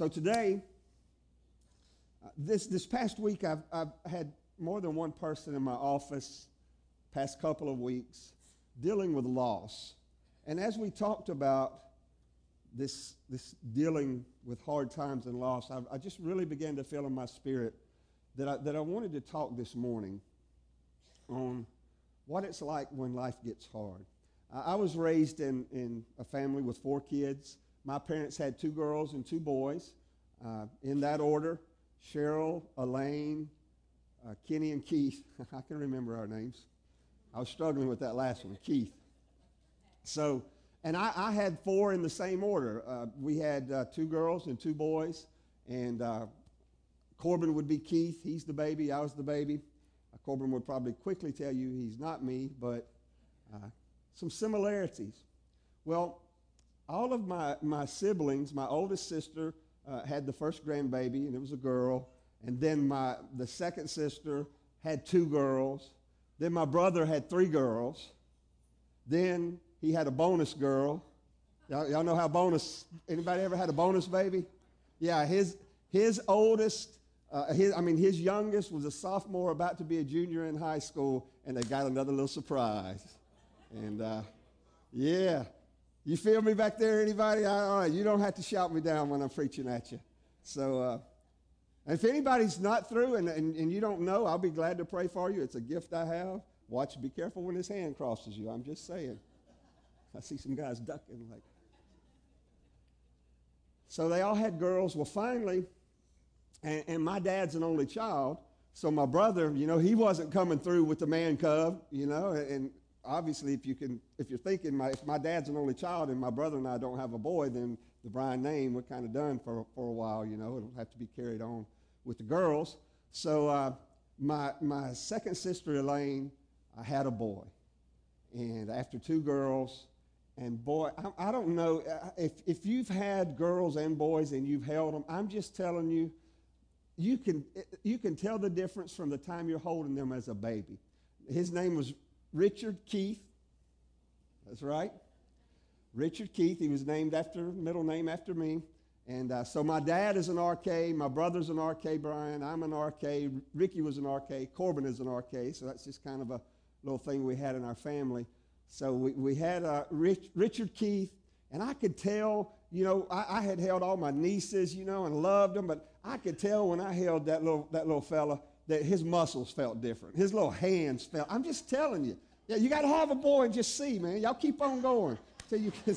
So today, this past week, I've had more than one person in my office, past couple of weeks, dealing with loss. And as we talked about this dealing with hard times and loss, I just really began to feel in my spirit that I wanted to talk this morning on what it's like when life gets hard. I was raised in a family with 4 kids. My parents had 2 girls and 2 boys, in that order: Cheryl, Elaine, Kenny, and Keith. I can remember our names. I was struggling with that last one, Keith. So, and I had 4 in the same order. We had 2 girls and 2 boys, and Corbin would be Keith. He's the baby. I was the baby. Corbin would probably quickly tell you he's not me, but some similarities. Well, all of my siblings, my oldest sister had the first grandbaby, and it was a girl. And then the second sister had 2 girls. Then my brother had 3 girls. Then he had a bonus girl. Y'all know how anybody ever had a bonus baby? Yeah, his oldest, his youngest was a sophomore about to be a junior in high school, and they got another little surprise. And yeah, you feel me back there, anybody? All right, you don't have to shout me down when I'm preaching at you. So, and if anybody's not through and you don't know, I'll be glad to pray for you. It's a gift I have. Be careful when his hand crosses you. I'm just saying. I see some guys ducking like. So they all had girls. Well, finally, and my dad's an only child, so my brother, he wasn't coming through with the man cub, and obviously if you're thinking if my dad's an only child and my brother and I don't have a boy, then the Bryan name, we're kind of done for a while, it'll have to be carried on with the girls. So my second sister, Elaine, I had a boy, and after 2 girls. And boy, I don't know if you've had girls and boys and you've held them. I'm just telling you, you can tell the difference from the time you're holding them as a baby. His name was Richard Keith. That's right, Richard Keith. He was named middle name after me. And so my dad is an RK, my brother's an RK, Brian. I'm an RK. Ricky was an RK. Corbin is an RK. So that's just kind of a little thing we had in our family. So we had Richard Keith, and I could tell, I had held all my nieces, and loved them, but I could tell when I held that little fella that his muscles felt different. His little hands felt. I'm just telling you. Yeah, you got to have a boy and just see, man. Y'all keep on going till you can.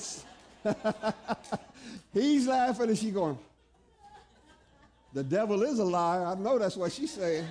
He's laughing and she's going, "The devil is a liar." I know that's what she's saying.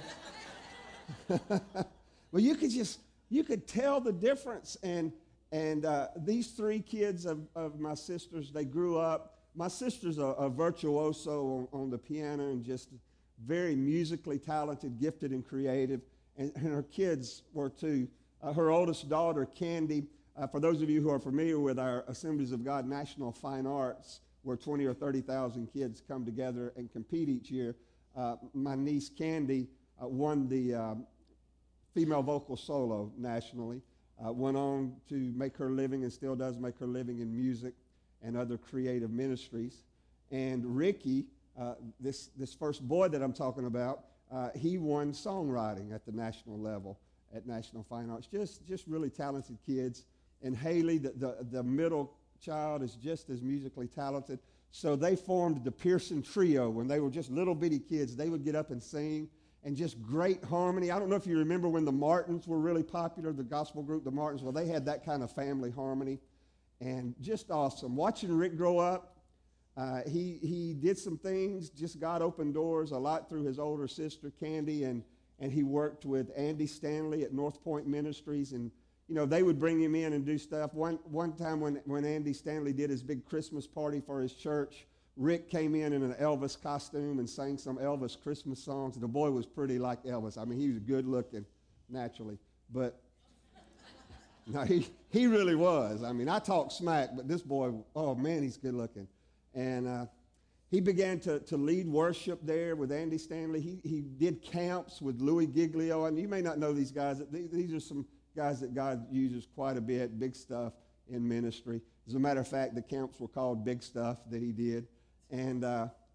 Well, you could tell the difference, and these 3 kids of my sisters, they grew up. My sister's a virtuoso on the piano and just very musically talented, gifted, and creative, and her kids were too. Her oldest daughter, Candy, for those of you who are familiar with our Assemblies of God National Fine Arts, where 20 or 30,000 kids come together and compete each year, my niece, Candy, won the female vocal solo nationally, went on to make her living and still does make her living in music and other creative ministries. And Ricky, this first boy that I'm talking about, he won songwriting at the national level at National Fine Arts. Just really talented kids. And Haley, the middle child, is just as musically talented. So they formed the Pearson Trio. When they were just little bitty kids, they would get up and sing. And just great harmony. I don't know if you remember when the Martins were really popular, the gospel group, the Martins. Well, they had that kind of family harmony. And just awesome. Watching Rick grow up, he did some things. Just God opened doors a lot through his older sister, Candy. And he worked with Andy Stanley at North Point Ministries. And, they would bring him in and do stuff. One time when Andy Stanley did his big Christmas party for his church, Rick came in an Elvis costume and sang some Elvis Christmas songs. The boy was pretty like Elvis. I mean, he was good looking, naturally. But no, he really was. I mean, I talk smack, but this boy, oh man, he's good looking. And he began to lead worship there with Andy Stanley. He did camps with Louis Giglio. And you may not know these guys. These are some guys that God uses quite a bit, big stuff in ministry. As a matter of fact, the camps were called Big Stuff that he did. And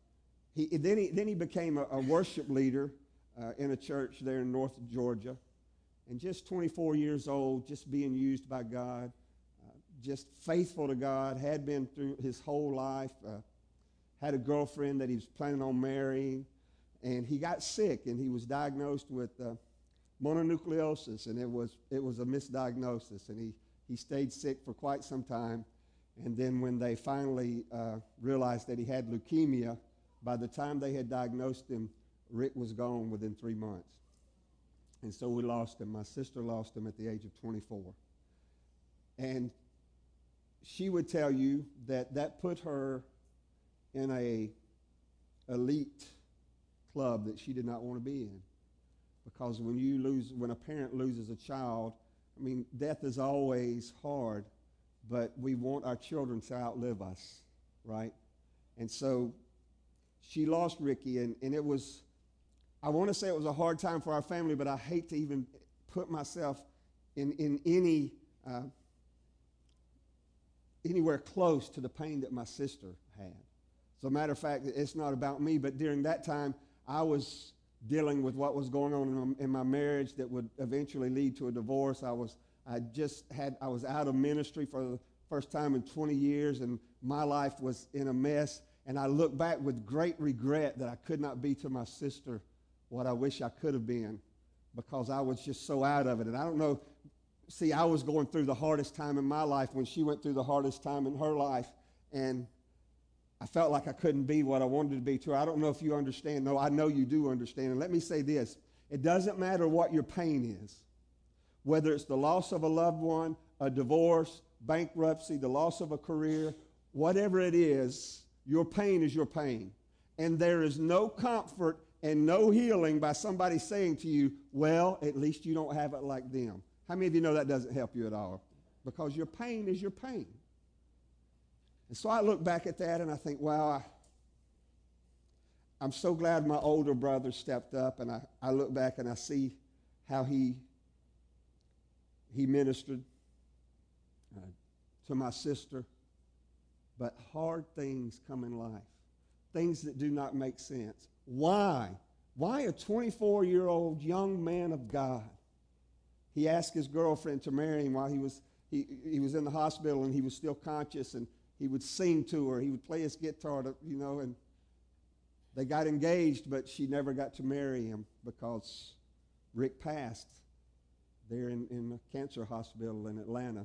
Then he became a worship leader in a church there in North Georgia. And just 24 years old, just being used by God, just faithful to God, had been through his whole life, had a girlfriend that he was planning on marrying, and he got sick, and he was diagnosed with mononucleosis, and it was a misdiagnosis, and he stayed sick for quite some time. And then when they finally realized that he had leukemia, by the time they had diagnosed him, Rick was gone within 3 months. And so we lost him. My sister lost him at the age of 24. And she would tell you that put her in a elite club that she did not want to be in. Because when a parent loses a child, I mean, death is always hard, but we want our children to outlive us, right? And so she lost Ricky, and it was, I want to say it was a hard time for our family, but I hate to even put myself in anywhere close to the pain that my sister had. So, a matter of fact, it's not about me, but during that time, I was dealing with what was going on in my marriage that would eventually lead to a divorce. I was out of ministry for the first time in 20 years, and my life was in a mess. And I look back with great regret that I could not be to my sister what I wish I could have been, because I was just so out of it. And I don't know, see, I was going through the hardest time in my life when she went through the hardest time in her life, and I felt like I couldn't be what I wanted to be to her. I don't know if you understand. No, I know you do understand. And let me say this. It doesn't matter what your pain is, whether it's the loss of a loved one, a divorce, bankruptcy, the loss of a career, whatever it is, your pain is your pain. And there is no comfort and no healing by somebody saying to you, well, at least you don't have it like them. How many of you know that doesn't help you at all? Because your pain is your pain. And so I look back at that and I think, wow, I'm so glad my older brother stepped up, and I look back and I see how he ministered to my sister. But hard things come in life, things that do not make sense. Why? Why a 24-year-old young man of God? He asked his girlfriend to marry him while he was in the hospital, and he was still conscious, and he would sing to her. He would play his guitar, and they got engaged, but she never got to marry him because Rick passed there in a cancer hospital in Atlanta.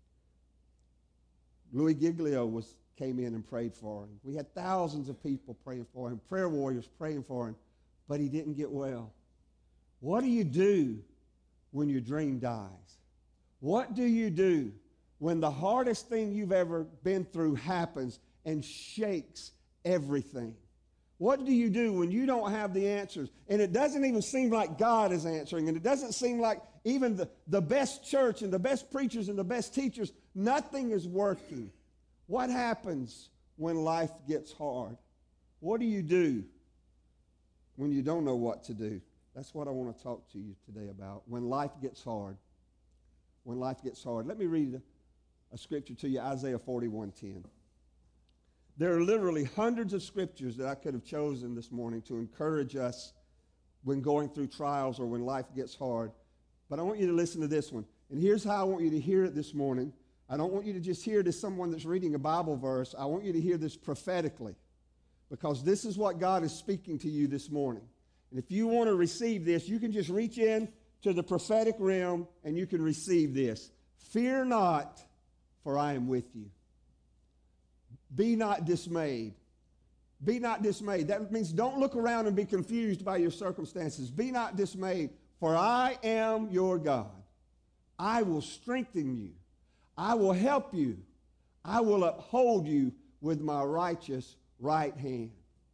Louis Giglio came in and prayed for him. We had thousands of people praying for him, prayer warriors praying for him, but he didn't get well. What do you do when your dream dies? What do you do when the hardest thing you've ever been through happens and shakes everything? What do you do when you don't have the answers? And it doesn't even seem like God is answering, and it doesn't seem like even the best church and the best preachers and the best teachers, nothing is working. What happens when life gets hard? What do you do when you don't know what to do? That's what I want to talk to you today about, when life gets hard. When life gets hard. Let me read a scripture to you, Isaiah 41:10. There are literally hundreds of scriptures that I could have chosen this morning to encourage us when going through trials or when life gets hard. But I want you to listen to this one. And here's how I want you to hear it this morning. I don't want you to just hear it as someone that's reading a Bible verse. I want you to hear this prophetically, because this is what God is speaking to you this morning. And if you want to receive this, you can just reach in to the prophetic realm and you can receive this. Fear not, for I am with you. Be not dismayed. Be not dismayed. That means don't look around and be confused by your circumstances. Be not dismayed, for I am your God. I will strengthen you. I will help you. I will uphold you with my righteous right hand.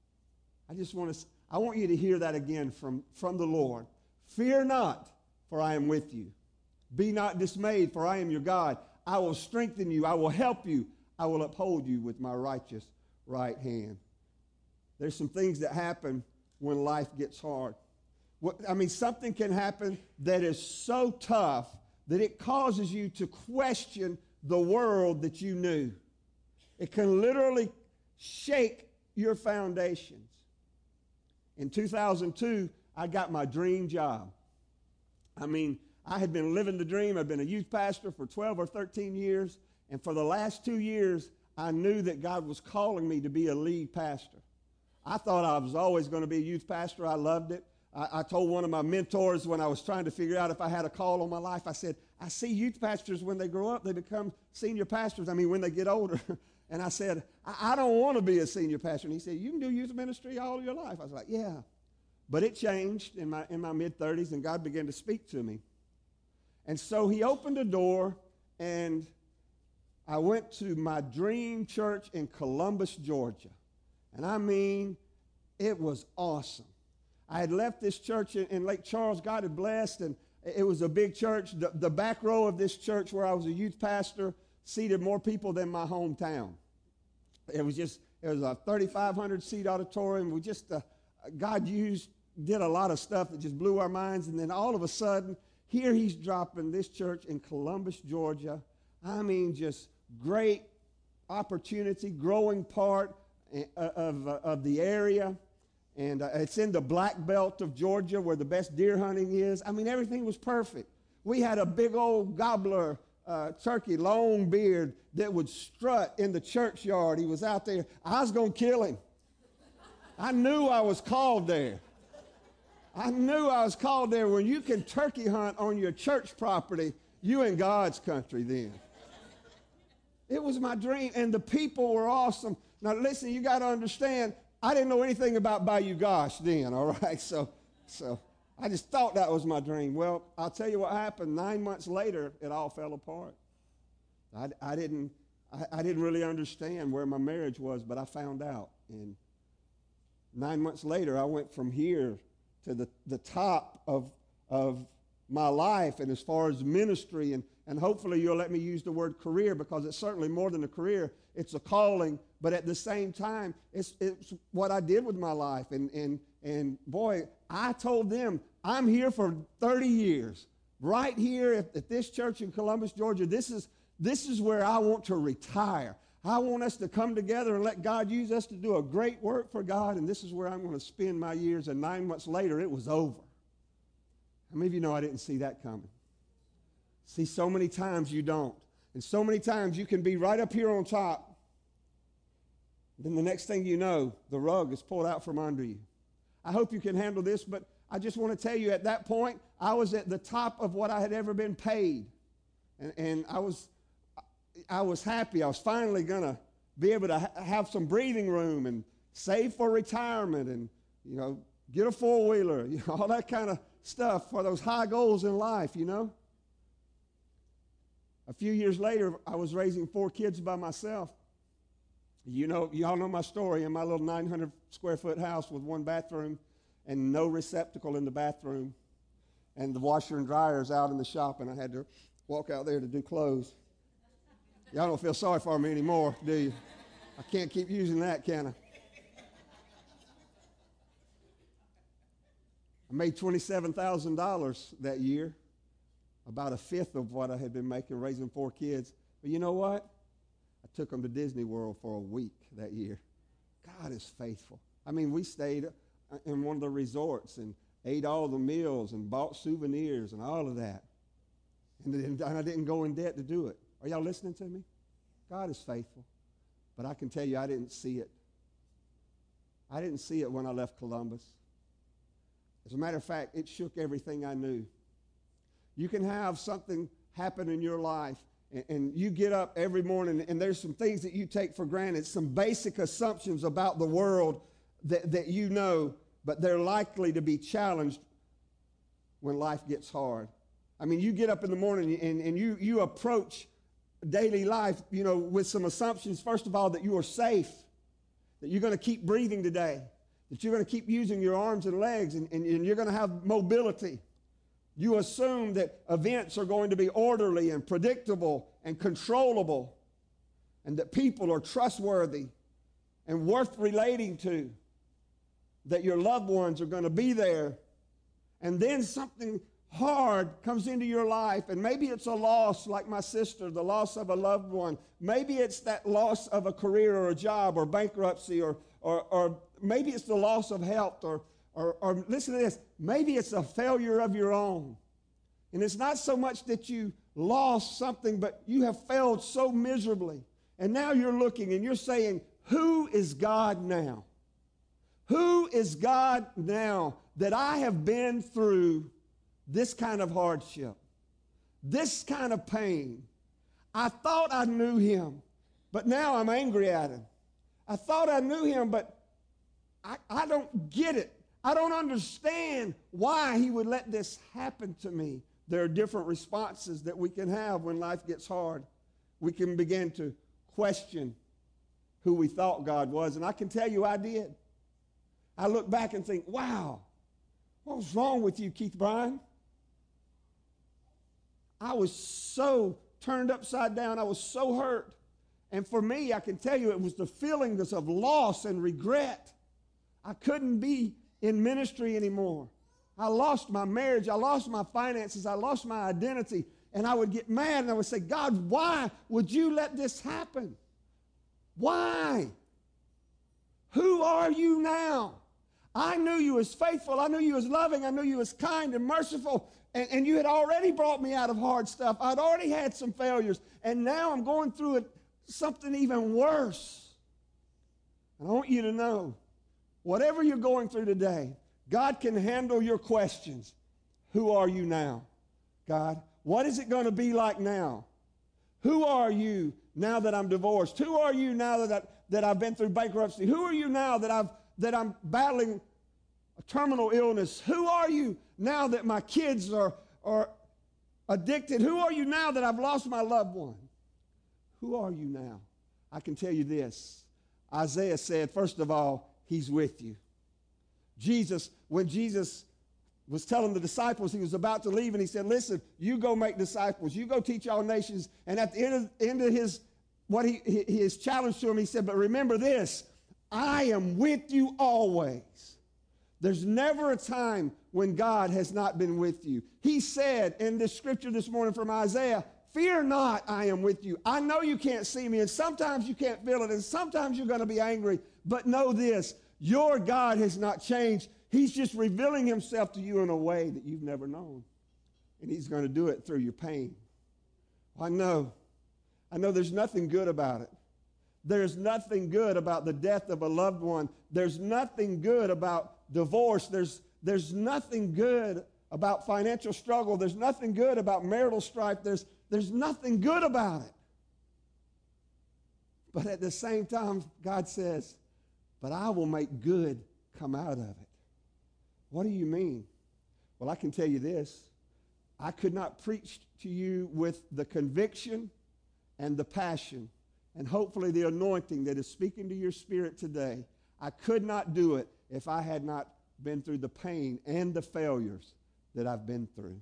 I want you to hear that again from the Lord. Fear not, for I am with you. Be not dismayed, for I am your God. I will strengthen you. I will help you. I will uphold you with my righteous right hand. There's some things that happen when life gets hard. Something can happen that is so tough that it causes you to question the world that you knew. It can literally shake your foundations. In 2002, I got my dream job. I mean, I had been living the dream. I'd been a youth pastor for 12 or 13 years, and for the last 2 years, I knew that God was calling me to be a lead pastor. I thought I was always going to be a youth pastor. I loved it. I told one of my mentors when I was trying to figure out if I had a call on my life, I said, I see youth pastors when they grow up, they become senior pastors. I mean, when they get older. And I said, I don't want to be a senior pastor. And he said, you can do youth ministry all your life. I was like, yeah. But it changed in my mid-30s, and God began to speak to me. And so he opened a door, and I went to my dream church in Columbus, Georgia. And I mean, it was awesome. I had left this church in Lake Charles. God had blessed, and it was a big church. The back row of this church where I was a youth pastor seated more people than my hometown. It was a 3,500 seat auditorium. God did a lot of stuff that just blew our minds. And then all of a sudden, here he's dropping this church in Columbus, Georgia. I mean, just great opportunity, growing part of the area. And it's in the black belt of Georgia where the best deer hunting is. I mean, everything was perfect. We had a big old gobbler turkey, long beard, that would strut in the churchyard. He was out there. I was going to kill him. I knew I was called there. I knew I was called there. When you can turkey hunt on your church property, you in God's country then. It was my dream, and the people were awesome. Now, listen, you got to understand, I didn't know anything about Bayou Gosh then, all right? So I just thought that was my dream. Well, I'll tell you what happened. 9 months later, it all fell apart. I didn't really understand where my marriage was, but I found out. And 9 months later, I went from here to the top of my life, and as far as ministry, and hopefully you'll let me use the word career, because it's certainly more than a career. It's a calling, but at the same time, it's what I did with my life. And boy, I told them, I'm here for 30 years. Right here at this church in Columbus, Georgia, this is where I want to retire. I want us to come together and let God use us to do a great work for God, and this is where I'm going to spend my years. And 9 months later, it was over. How many of you know I didn't see that coming? See, so many times you don't. And so many times you can be right up here on top. Then the next thing you know, the rug is pulled out from under you. I hope you can handle this, but I just want to tell you, at that point, I was at the top of what I had ever been paid. And I was happy. I was finally going to be able to have some breathing room and save for retirement and, get a four-wheeler, all that kind of stuff for those high goals in life, A few years later, I was raising 4 kids by myself. Y'all know my story. In my little 900-square-foot house with 1 bathroom and no receptacle in the bathroom, and the washer and dryer is out in the shop, and I had to walk out there to do clothes. Y'all don't feel sorry for me anymore, do you? I can't keep using that, can I? I made $27,000 that year, about a fifth of what I had been making raising 4 kids. But you know what? I took them to Disney World for a week that year. God is faithful. I mean, we stayed in one of the resorts and ate all the meals and bought souvenirs and all of that. And I didn't go in debt to do it. Are y'all listening to me? God is faithful. But I can tell you, I didn't see it. I didn't see it when I left Columbus. As a matter of fact, it shook everything I knew. You can have something happen in your life, and you get up every morning, and there's some things that you take for granted, some basic assumptions about the world that you know, but they're likely to be challenged when life gets hard. I mean, you get up in the morning, and you approach daily life, with some assumptions, first of all, that you are safe, that you're going to keep breathing today, that you're going to keep using your arms and legs, and you're going to have mobility. You assume that events are going to be orderly and predictable and controllable, and that people are trustworthy and worth relating to, that your loved ones are going to be there. And then something hard comes into your life, and maybe it's a loss like my sister, the loss of a loved one. Maybe it's that loss of a career or a job or bankruptcy, or maybe it's the loss of health, or or listen to this, maybe it's a failure of your own. And it's not so much that you lost something, but you have failed so miserably. And now you're looking and you're saying, who is God now? Who is God now that I have been through this kind of hardship, this kind of pain? I thought I knew him, but now I'm angry at him. I thought I knew him, but I don't get it. I don't understand why he would let this happen to me. There are different responses that we can have when life gets hard. We can begin to question who we thought God was, and I can tell you I did. I look back and think, wow, what was wrong with you, Keith Bryan? I was so turned upside down. I was so hurt. And for me, I can tell you it was the feelings of loss and regret. I couldn't be in ministry anymore. I lost my marriage. I lost my finances. I lost my identity. And I would get mad and I would say, God, why would you let this happen? Why? Who are you now? I knew you was faithful. I knew you was loving. I knew you was kind and merciful. And you had already brought me out of hard stuff. I'd already had some failures. And now I'm going through something even worse. And I want you to know, whatever you're going through today, God can handle your questions. Who are you now, God? What is it going to be like now? Who are you now that I'm divorced? Who are you now that I've been through bankruptcy? Who are you now that I'm battling a terminal illness? Who are you now that my kids are addicted? Who are you now that I've lost my loved one? Who are you now? I can tell you this. Isaiah said, first of all, he's with you. When Jesus was telling the disciples he was about to leave, and he said, listen, you go make disciples. You go teach all nations. And at the end of his challenge to him, he said, but remember this, I am with you always. There's never a time when God has not been with you. He said in this scripture this morning from Isaiah, fear not, I am with you. I know you can't see me, and sometimes you can't feel it, and sometimes you're going to be angry, but know this, your God has not changed. He's just revealing himself to you in a way that you've never known, and he's going to do it through your pain. I know there's nothing good about it. There's nothing good about the death of a loved one. There's nothing good about divorce. There's nothing good about financial struggle. There's nothing good about marital strife. There's nothing good about it. But at the same time, God says, but I will make good come out of it. What do you mean? Well, I can tell you this. I could not preach to you with the conviction and the passion and hopefully the anointing that is speaking to your spirit today. I could not do it if I had not been through the pain and the failures that I've been through.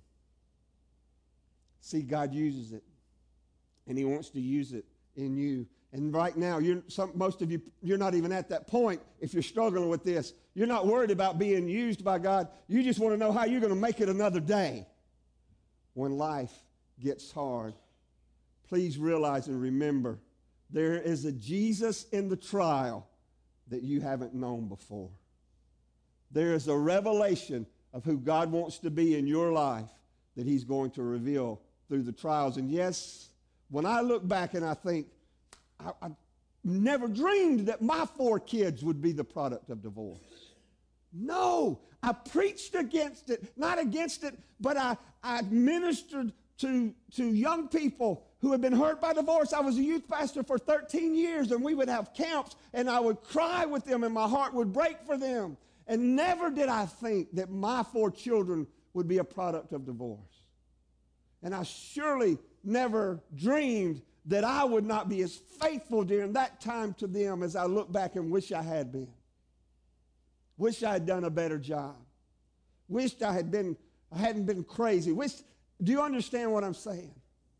See, God uses it, and he wants to use it in you. And right now, most of you, you're not even at that point if you're struggling with this. You're not worried about being used by God. You just want to know how you're going to make it another day when life gets hard. Please realize and remember, there is a Jesus in the trial that you haven't known before. There is a revelation of who God wants to be in your life that he's going to reveal through the trials. And yes, when I look back and I think, I never dreamed that my 4 kids would be the product of divorce. No, I preached against it, not against it, but I ministered to young people who had been hurt by divorce. I was a youth pastor for 13 years, and we would have camps, and I would cry with them, and my heart would break for them. And never did I think that my 4 children would be a product of divorce. And I surely never dreamed that I would not be as faithful during that time to them as I look back and wish I had been. Wish I had done a better job. Wished I hadn't been crazy. Do you understand what I'm saying?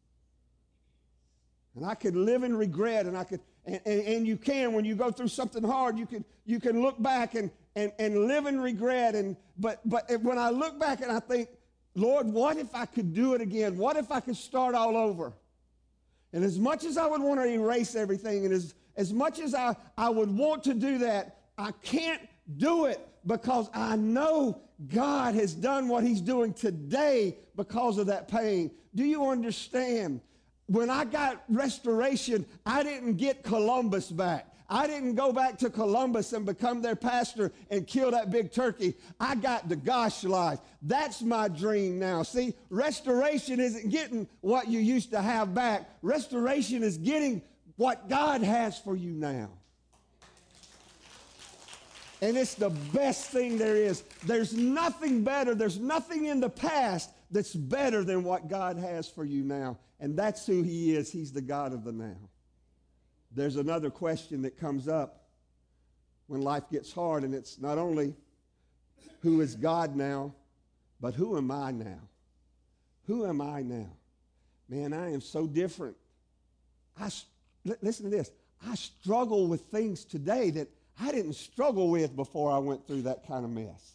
And I could live in regret, and you can when you go through something hard, you can look back and live in regret. But when I look back and I think, Lord, what if I could do it again? What if I could start all over? And as much as I would want to erase everything, and as much as I would want to do that, I can't Do it because I know God has done what he's doing today because of that pain. Do you understand? When I got restoration, I didn't get Columbus back. I didn't go back to Columbus and become their pastor and kill that big turkey. I got the Gosh life. That's my dream now. See, restoration isn't getting what you used to have back. Restoration is getting what God has for you now. And it's the best thing there is. There's nothing better. There's nothing in the past that's better than what God has for you now. And that's who he is. He's the God of the now. There's another question that comes up when life gets hard, and it's not only who is God now, but who am I now? Who am I now? Man, I am so different. Listen to this. I struggle with things today that I didn't struggle with before I went through that kind of mess.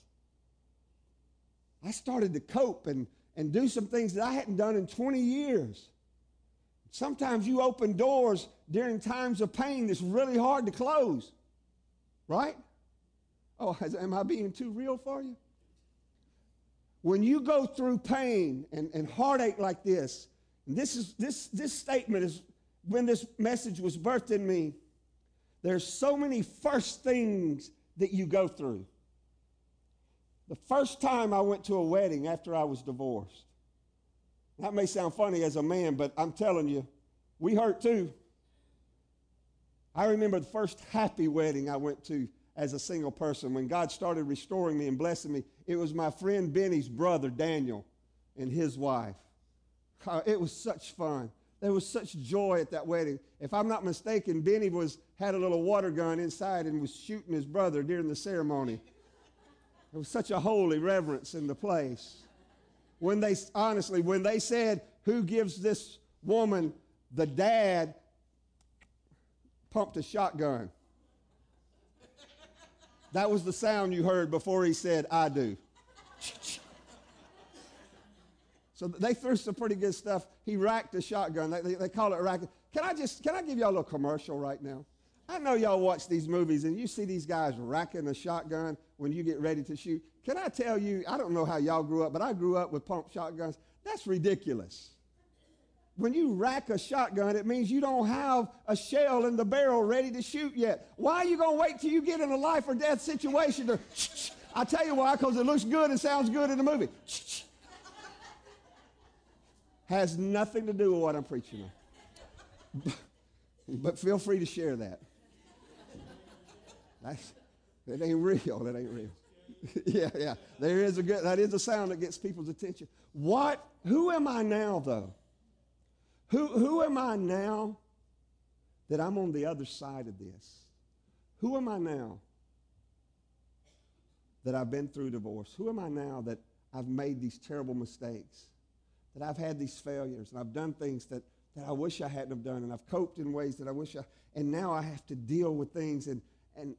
I started to cope and do some things that I hadn't done in 20 years. Sometimes you open doors during times of pain that's really hard to close, right? Oh, am I being too real for you? When you go through pain and heartache like this, and this statement is when this message was birthed in me, there's so many first things that you go through. The first time I went to a wedding after I was divorced. That may sound funny as a man, but I'm telling you, we hurt too. I remember the first happy wedding I went to as a single person. When God started restoring me and blessing me, it was my friend Benny's brother, Daniel, and his wife. It was such fun. There was such joy at that wedding. If I'm not mistaken, Benny had a little water gun inside and was shooting his brother during the ceremony. There was such a holy reverence in the place. When they said, who gives this woman, the dad pumped a shotgun. That was the sound you heard before he said, I do. So they threw some pretty good stuff. He racked a shotgun. They call it racking. Can I give y'all a little commercial right now? I know y'all watch these movies and you see these guys racking a shotgun when you get ready to shoot. Can I tell you, I don't know how y'all grew up, but I grew up with pump shotguns. That's ridiculous. When you rack a shotgun, it means you don't have a shell in the barrel ready to shoot yet. Why are you going to wait till you get in a life or death situation to I tell you why, because it looks good and sounds good in the movie. Has nothing to do with what I'm preaching on. But feel free to share that. That ain't real. That ain't real. Yeah. That is a sound that gets people's attention. Who am I now, though? Who am I now that I'm on the other side of this? Who am I now that I've been through divorce? Who am I now that I've made these terrible mistakes? That I've had these failures and I've done things that I wish I hadn't have done, and I've coped in ways that I wish and now I have to deal with things and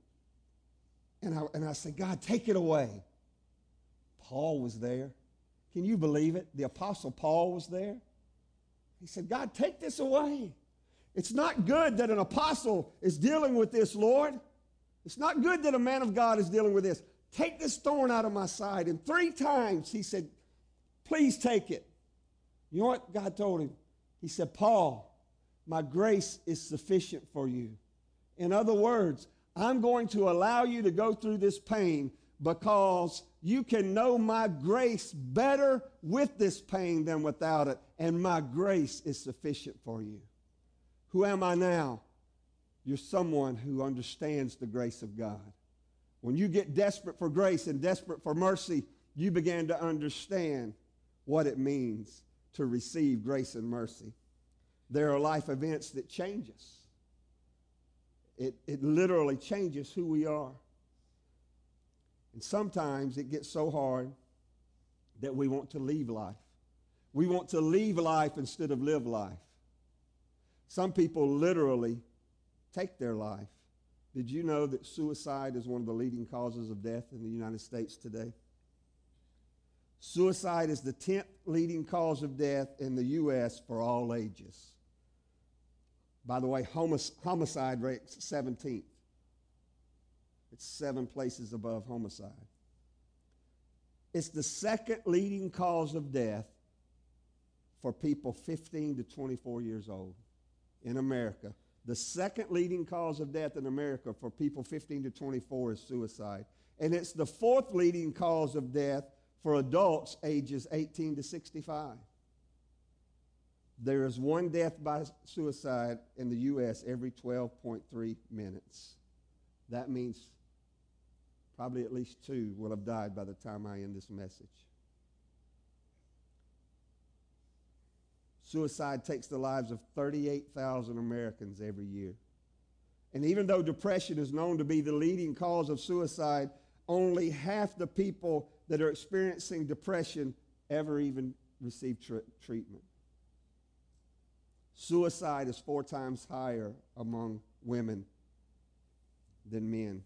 I say, God, take it away. Paul was there. Can you believe it? The Apostle Paul was there. He said, God, take this away. It's not good that an apostle is dealing with this, Lord. It's not good that a man of God is dealing with this. Take this thorn out of my side. And 3 times he said, please take it. You know what God told him? He said, Paul, my grace is sufficient for you. In other words, I'm going to allow you to go through this pain because you can know my grace better with this pain than without it, and my grace is sufficient for you. Who am I now? You're someone who understands the grace of God. When you get desperate for grace and desperate for mercy, you begin to understand what it means to receive grace and mercy. There are life events that change us. It literally changes who we are. And sometimes it gets so hard that we want to leave life. We want to leave life instead of live life. Some people literally take their life. Did you know that suicide is one of the leading causes of death in the United States today? Suicide is the 10th leading cause of death in the U.S. for all ages. By the way, homicide rates 17th. It's 7 places above homicide. It's the second leading cause of death for people 15 to 24 years old in America. The second leading cause of death in America for people 15 to 24 is suicide. And it's the fourth leading cause of death for adults ages 18 to 65. There is 1 death by suicide in the U.S. every 12.3 minutes. That means probably at least 2 will have died by the time I end this message. Suicide takes the lives of 38,000 Americans every year. And even though depression is known to be the leading cause of suicide, only half the people that are experiencing depression ever even receive treatment. Suicide is 4 times higher among women than men.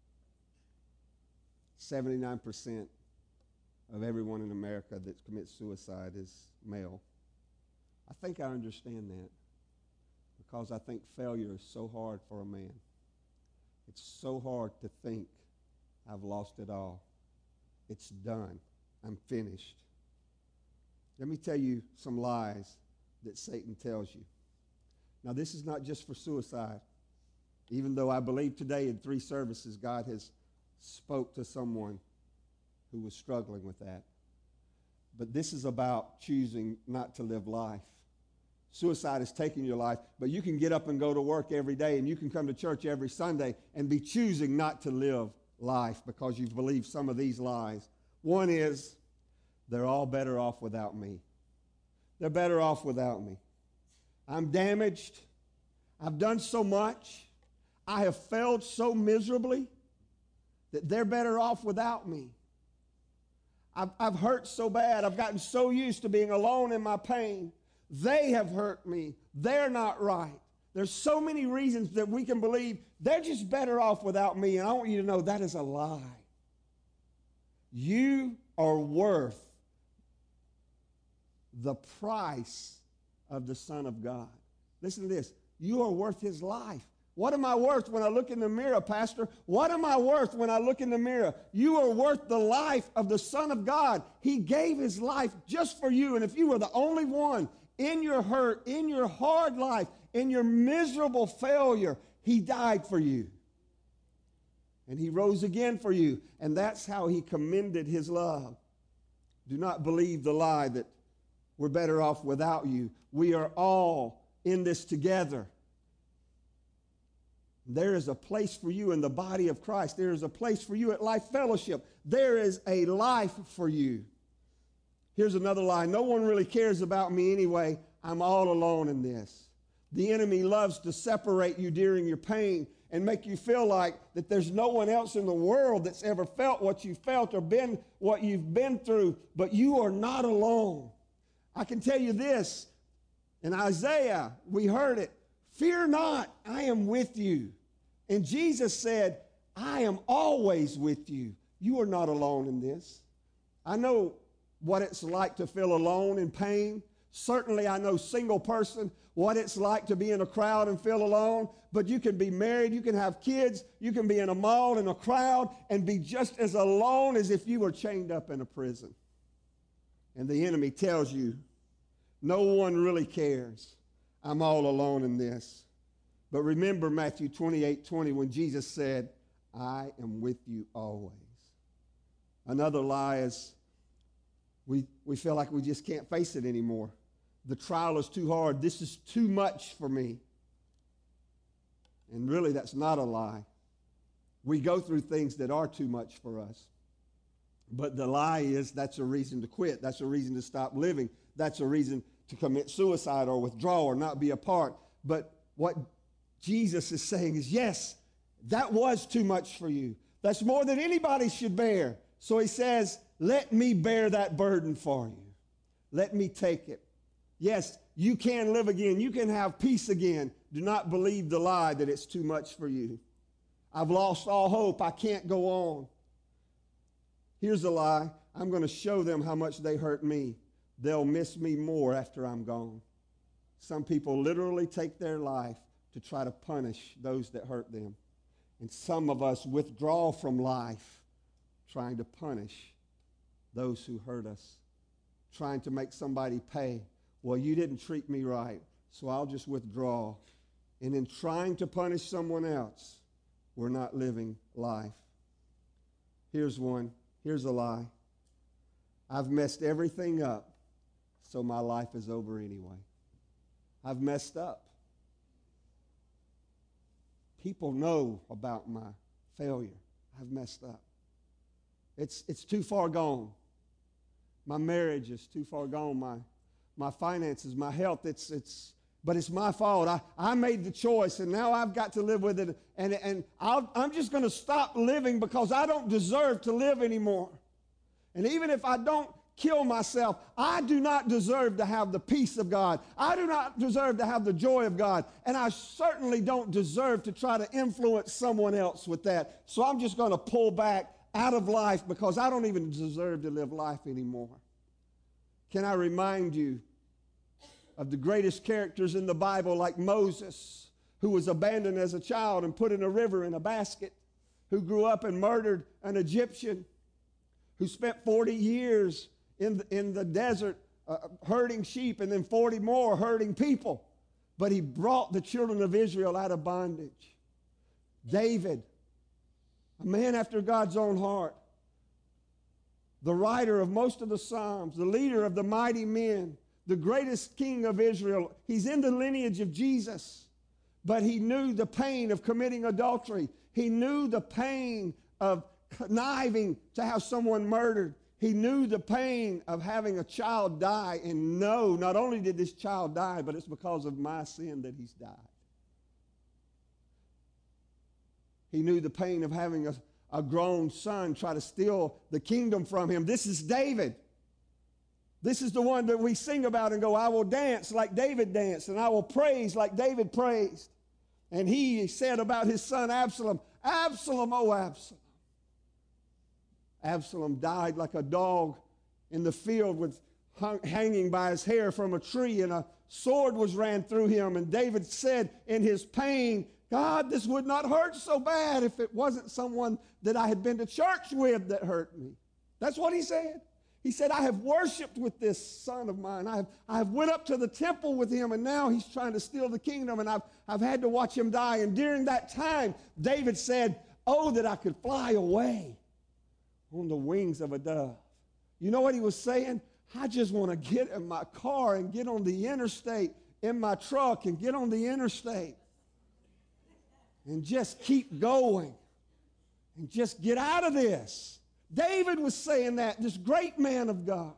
79% of everyone in America that commits suicide is male. I think I understand that because I think failure is so hard for a man. It's so hard to think, I've lost it all. It's done. I'm finished. Let me tell you some lies that Satan tells you. Now, this is not just for suicide. Even though I believe today in 3 services, God has spoke to someone who was struggling with that. But this is about choosing not to live life. Suicide is taking your life, but you can get up and go to work every day, and you can come to church every Sunday and be choosing not to live life because you've believed some of these lies. One is, they're all better off without me. They're better off without me. I'm damaged. I've done so much. I have failed so miserably that they're better off without me. I've hurt so bad. I've gotten so used to being alone in my pain. They have hurt me. They're not right. There's so many reasons that we can believe they're just better off without me, and I want you to know that is a lie. You are worth the price of the Son of God. Listen to this. You are worth His life. What am I worth when I look in the mirror, Pastor? What am I worth when I look in the mirror? You are worth the life of the Son of God. He gave His life just for you. And if you were the only one in your hurt, in your hard life, in your miserable failure, He died for you. And He rose again for you. And that's how He commended His love. Do not believe the lie that we're better off without you. We are all in this together. There is a place for you in the body of Christ. There is a place for you at Life Fellowship. There is a life for you. Here's another lie. No one really cares about me anyway. I'm all alone in this. The enemy loves to separate you during your pain and make you feel like that there's no one else in the world that's ever felt what you felt or been what you've been through, but you are not alone. I can tell you this. In Isaiah, we heard it. Fear not, I am with you. And Jesus said, I am always with you. You are not alone in this. I know what it's like to feel alone in pain. Certainly, I know single person, what it's like to be in a crowd and feel alone. But you can be married, you can have kids, you can be in a mall in a crowd and be just as alone as if you were chained up in a prison. And the enemy tells you, no one really cares. I'm all alone in this. But remember Matthew 28:20 when Jesus said, I am with you always. Another lie is we feel like we just can't face it anymore. The trial is too hard. This is too much for me. And really, that's not a lie. We go through things that are too much for us. But the lie is that's a reason to quit. That's a reason to stop living. That's a reason to commit suicide or withdraw or not be a part. But what Jesus is saying is, yes, that was too much for you. That's more than anybody should bear. So He says, let me bear that burden for you. Let me take it. Yes, you can live again. You can have peace again. Do not believe the lie that it's too much for you. I've lost all hope. I can't go on. Here's a lie. I'm going to show them how much they hurt me. They'll miss me more after I'm gone. Some people literally take their life to try to punish those that hurt them. And some of us withdraw from life trying to punish those who hurt us, trying to make somebody pay. Well, you didn't treat me right, so I'll just withdraw. And in trying to punish someone else, we're not living life. Here's one. Here's a lie. I've messed everything up, so my life is over anyway. I've messed up. People know about my failure. I've messed up. It's too far gone. My marriage is too far gone. My finances, my health, but it's my fault. I made the choice, and now I've got to live with it. And I'm just going to stop living because I don't deserve to live anymore. And even if I don't kill myself, I do not deserve to have the peace of God. I do not deserve to have the joy of God. And I certainly don't deserve to try to influence someone else with that. So I'm just going to pull back out of life because I don't even deserve to live life anymore. Can I remind you of the greatest characters in the Bible, like Moses, who was abandoned as a child and put in a river in a basket, who grew up and murdered an Egyptian, who spent 40 years in the desert herding sheep, and then 40 more herding people. But he brought the children of Israel out of bondage. David, a man after God's own heart, the writer of most of the Psalms, the leader of the mighty men, the greatest king of Israel. He's in the lineage of Jesus, but he knew the pain of committing adultery. He knew the pain of conniving to have someone murdered. He knew the pain of having a child die, and no, not only did this child die, but it's because of my sin that he's died. He knew the pain of having a grown son try to steal the kingdom from him. This is David. This is the one that we sing about and go, I will dance like David danced, and I will praise like David praised. And he said about his son Absalom, Absalom, oh Absalom. Absalom died like a dog in the field with hanging by his hair from a tree, and a sword was ran through him. And David said in his pain, God, this would not hurt so bad if it wasn't someone that I had been to church with that hurt me. That's what he said. He said, I have worshiped with this son of mine. I have went up to the temple with him, and now he's trying to steal the kingdom, and I've had to watch him die. And during that time, David said, oh, that I could fly away on the wings of a dove. You know what he was saying? I just want to get in my car and get on the interstate, in my truck, and get on the interstate and just keep going and just get out of this. David was saying that, this great man of God.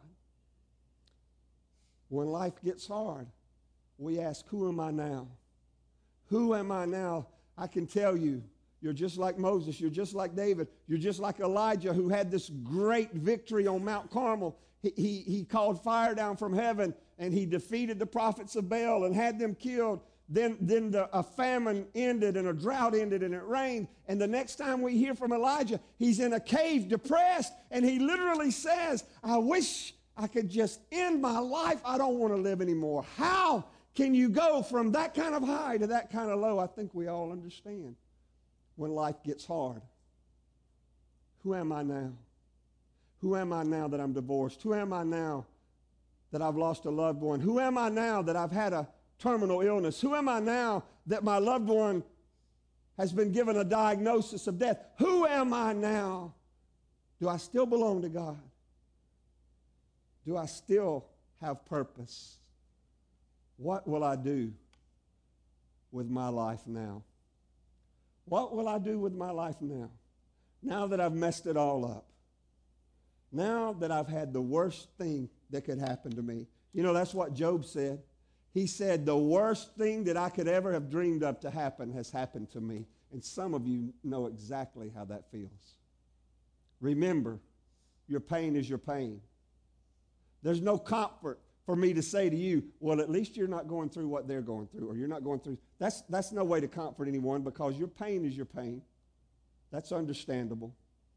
When life gets hard, we ask, who am I now? Who am I now? I can tell you, you're just like Moses. You're just like David. You're just like Elijah, who had this great victory on Mount Carmel. He called fire down from heaven, and he defeated the prophets of Baal and had them killed. Then a famine ended and a drought ended and it rained. And the next time we hear from Elijah, he's in a cave depressed, and he literally says, I wish I could just end my life. I don't want to live anymore. How can you go from that kind of high to that kind of low? I think we all understand when life gets hard. Who am I now? Who am I now that I'm divorced? Who am I now that I've lost a loved one? Who am I now that I've had a terminal illness? Who am I now that my loved one has been given a diagnosis of death? Who am I now? Do I still belong to God? Do I still have purpose? What will I do with my life now? What will I do with my life now? Now that I've messed it all up. Now that I've had the worst thing that could happen to me. You know, that's what Job said. He said, the worst thing that I could ever have dreamed of to happen has happened to me. And some of you know exactly how that feels. Remember, your pain is your pain. There's no comfort for me to say to you, well, at least you're not going through what they're going through, or you're not going through. That's no way to comfort anyone, because your pain is your pain. That's understandable.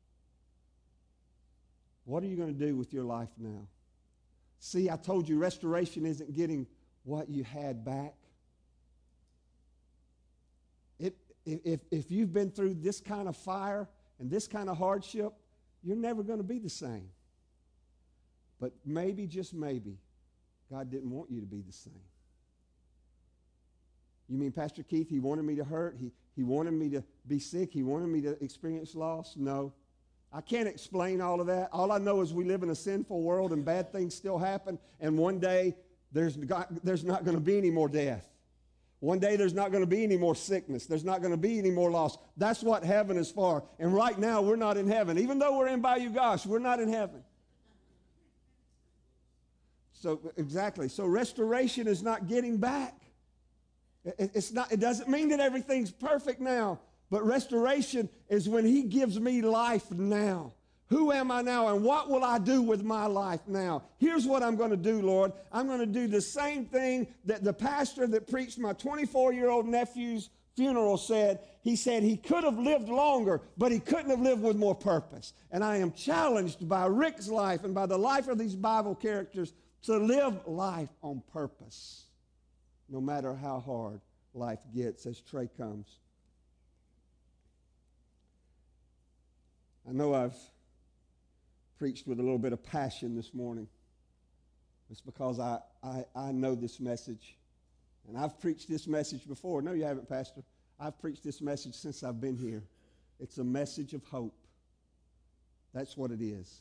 What are you going to do with your life now? See, I told you restoration isn't getting what you had back. if you've been through this kind of fire and this kind of hardship, you're never going to be the same. But maybe, just maybe, God didn't want you to be the same. You mean, Pastor Keith, he wanted me to hurt? He wanted me to be sick? He wanted me to experience loss? No. I can't explain all of that. All I know is we live in a sinful world and bad things still happen, and one day there's not going to be any more death. One day there's not going to be any more sickness. There's not going to be any more loss. That's what heaven is for. And right now we're not in heaven. Even though we're in Bayou Gosh, we're not in heaven. So exactly. So restoration is not getting back. It's not. It doesn't mean that everything's perfect now. But restoration is when he gives me life now. Who am I now, and what will I do with my life now? Here's what I'm going to do, Lord. I'm going to do the same thing that the pastor that preached my 24-year-old nephew's funeral said. He said he could have lived longer, but he couldn't have lived with more purpose. And I am challenged by Rick's life and by the life of these Bible characters to live life on purpose, no matter how hard life gets as Trey comes. I know I've preached with a little bit of passion this morning. It's because I know this message. And I've preached this message before. No, you haven't, Pastor. I've preached this message since I've been here. It's a message of hope. That's what it is.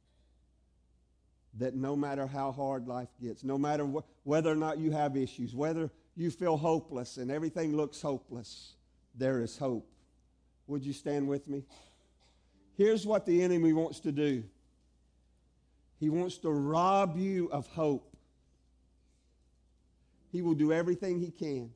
That no matter how hard life gets, no matter whether or not you have issues, whether you feel hopeless and everything looks hopeless, there is hope. Would you stand with me? Here's what the enemy wants to do. He wants to rob you of hope. He will do everything he can.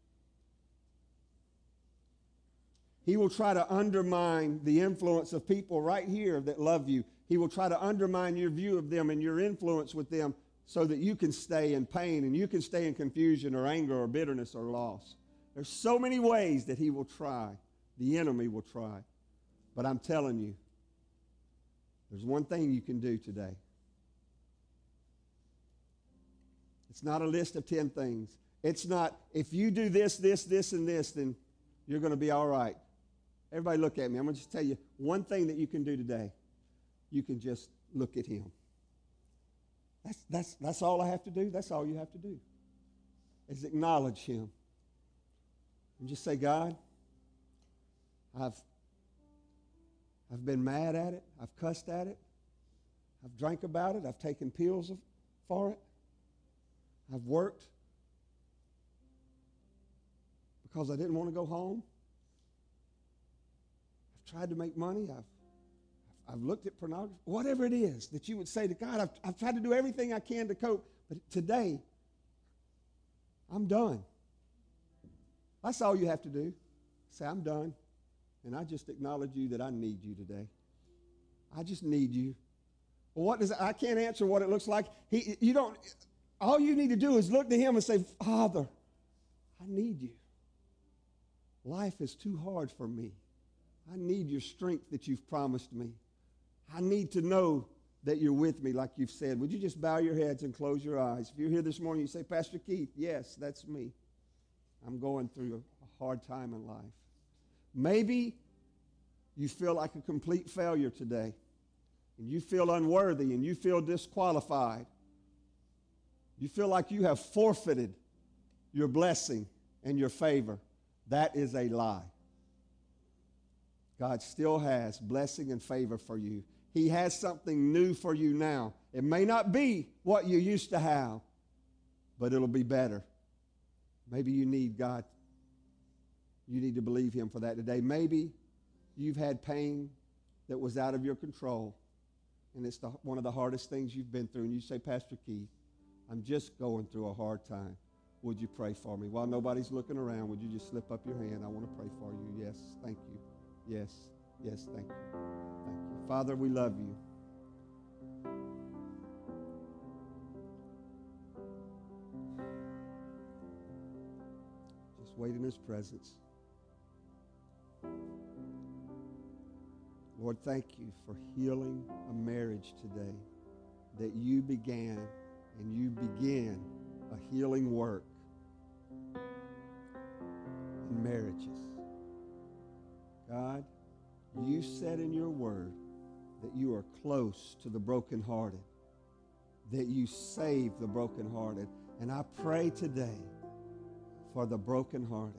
He will try to undermine the influence of people right here that love you. He will try to undermine your view of them and your influence with them so that you can stay in pain and you can stay in confusion or anger or bitterness or loss. There's so many ways that he will try. The enemy will try. But I'm telling you, there's one thing you can do today. It's not a list of 10 things. It's not, if you do this, this, this, and this, then you're going to be all right. Everybody look at me. I'm going to just tell you one thing that you can do today. You can just look at him. That's all I have to do. That's all you have to do is acknowledge him. And just say, God, I've been mad at it. I've cussed at it. I've drank about it. I've taken pills for it. I've worked because I didn't want to go home. I've tried to make money. I've looked at pornography. Whatever it is that you would say to God, I've tried to do everything I can to cope. But today, I'm done. That's all you have to do. Say, I'm done. And I just acknowledge you that I need you today. I just need you. Well, what does I can't answer what it looks like. All you need to do is look to him and say, Father, I need you. Life is too hard for me. I need your strength that you've promised me. I need to know that you're with me like you've said. Would you just bow your heads and close your eyes? If you're here this morning, you say, Pastor Keith, yes, that's me. I'm going through a hard time in life. Maybe you feel like a complete failure today, and you feel unworthy, and you feel disqualified. You feel like you have forfeited your blessing and your favor. That is a lie. God still has blessing and favor for you. He has something new for you now. It may not be what you used to have, but it'll be better. Maybe you need God. You need to believe him for that today. Maybe you've had pain that was out of your control, and it's one of the hardest things you've been through, and you say, Pastor Keith, I'm just going through a hard time. Would you pray for me? While nobody's looking around, would you just slip up your hand? I want to pray for you. Yes, thank you. Yes, yes, thank you. Thank you. Father, we love you. Just wait in his presence. Lord, thank you for healing a marriage today that you began, and you begin a healing work in marriages. God, you said in your word that you are close to the brokenhearted, that you save the brokenhearted. And I pray today for the brokenhearted.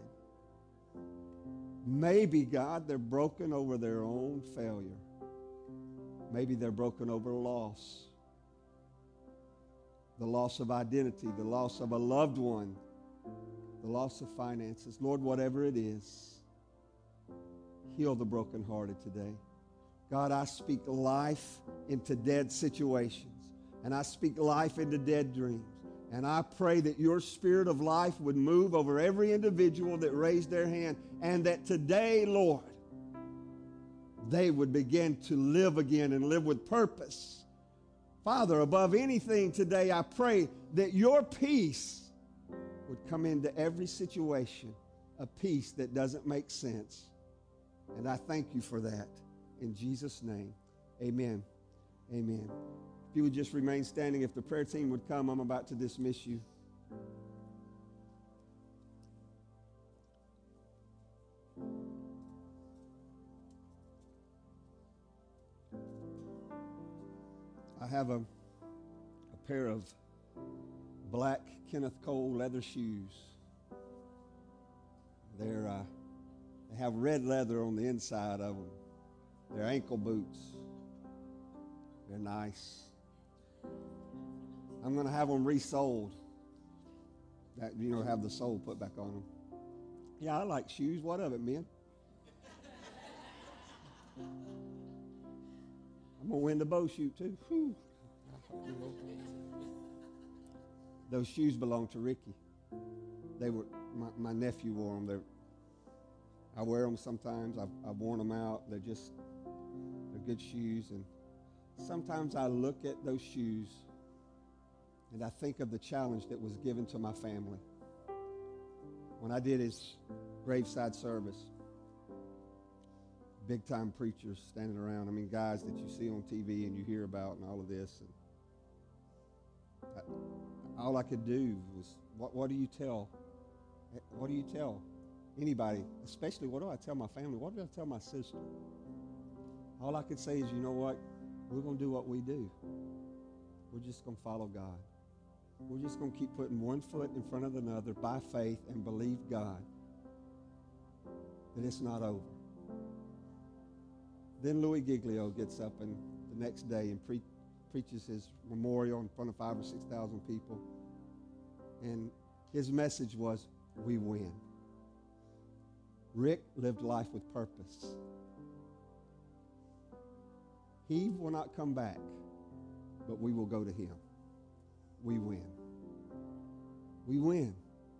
Maybe, God, they're broken over their own failure. Maybe they're broken over loss, the loss of identity, the loss of a loved one, the loss of finances. Lord, whatever it is, heal the brokenhearted today. God, I speak life into dead situations, and I speak life into dead dreams. And I pray that your spirit of life would move over every individual that raised their hand, and that today, Lord, they would begin to live again and live with purpose. Father, above anything today, I pray that your peace would come into every situation, a peace that doesn't make sense. And I thank you for that. In Jesus' name, amen. Amen. If you would just remain standing, if the prayer team would come, I'm about to dismiss you. I have a pair of black Kenneth Cole leather shoes. They have red leather on the inside of them. They're ankle boots. They're nice. I'm going to have them resoled. That, have the sole put back on them. Yeah, I like shoes. What of it, men? I'm going to win the bow shoot, too. Whew. Those shoes belong to Ricky. They were my nephew wore them. I wear them sometimes. I've worn them out. They're good shoes. And sometimes I look at those shoes and I think of the challenge that was given to my family when I did his graveside service. Big-time preachers standing around. I mean, guys that you see on TV and you hear about and all of this. And all I could do was, what do you tell? What do you tell anybody? Especially, what do I tell my family? What do I tell my sister? All I could say is, you know what? We're going to do what we do. We're just going to follow God. We're just going to keep putting one foot in front of another by faith and believe God that it's not over. Then Louis Giglio gets up and the next day and preaches his memorial in front of 5,000 or 6,000 people. And his message was, we win. Rick lived life with purpose. He will not come back, but we will go to him. We win. We win.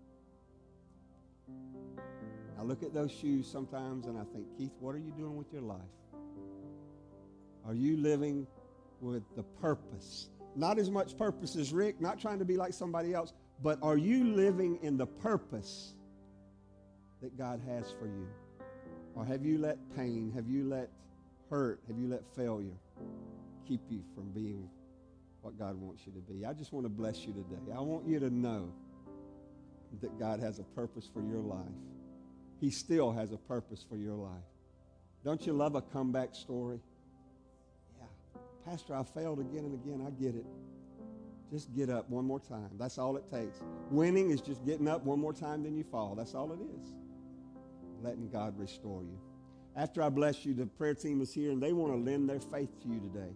I look at those shoes sometimes and I think, Keith, what are you doing with your life? Are you living with the purpose? Not as much purpose as Rick, not trying to be like somebody else, but are you living in the purpose that God has for you? Or have you let pain, have you let hurt, have you let failure keep you from being what God wants you to be? I just want to bless you today. I want you to know that God has a purpose for your life. He still has a purpose for your life. Don't you love a comeback story? Yeah. Pastor, I failed again and again. I get it. Just get up one more time. That's all it takes. Winning is just getting up one more time, then you fall. That's all it is. Letting God restore you. After I bless you, the prayer team is here, and they want to lend their faith to you today.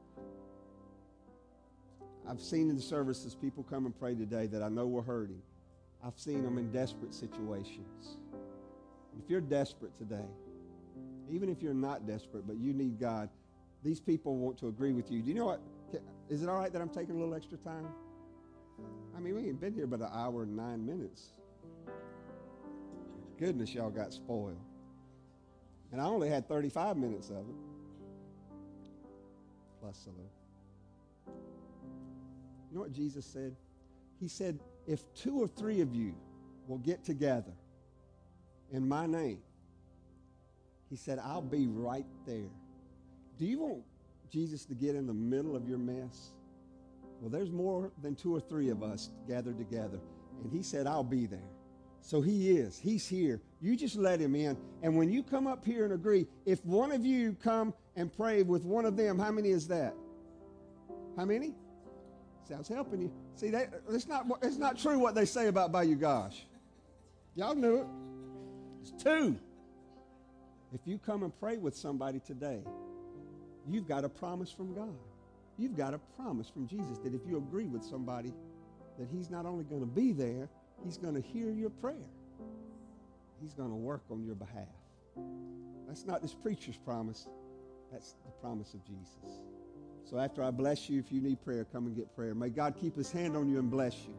I've seen in the services people come and pray today that I know were hurting. I've seen them in desperate situations. If you're desperate today, even if you're not desperate, but you need God, these people want to agree with you. Do you know what? Is it all right that I'm taking a little extra time? I mean, we ain't been here but an hour and 9 minutes. Goodness, y'all got spoiled. And I only had 35 minutes of it. Plus a little. You know what Jesus said? He said, if 2 or 3 of you will get together in my name, he said, I'll be right there. Do you want Jesus to get in the middle of your mess? Well, there's more than 2 or 3 of us gathered together. And he said, I'll be there. So he is. He's here. You just let him in. And when you come up here and agree, if one of you come and pray with one of them, how many is that? How many? See, I was helping you. See, it's not true what they say about Bayou Gosh. Y'all knew it. It's 2. If you come and pray with somebody today, you've got a promise from God. You've got a promise from Jesus that if you agree with somebody, that he's not only going to be there, he's going to hear your prayer. He's going to work on your behalf. That's not this preacher's promise. That's the promise of Jesus. So after I bless you, if you need prayer, come and get prayer. May God keep his hand on you and bless you.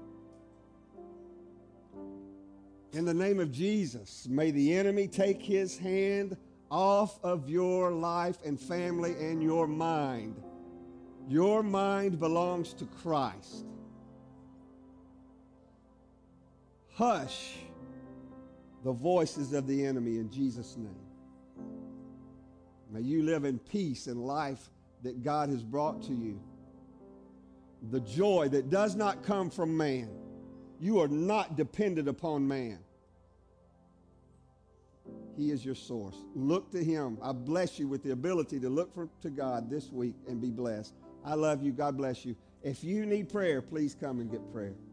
In the name of Jesus, may the enemy take his hand off of your life and family and your mind. Your mind belongs to Christ. Hush the voices of the enemy in Jesus' name. May you live in peace and life that God has brought to you. The joy that does not come from man. You are not dependent upon man. He is your source. Look to him. I bless you with the ability to look to God this week and be blessed. I love you. God bless you. If you need prayer, please come and get prayer.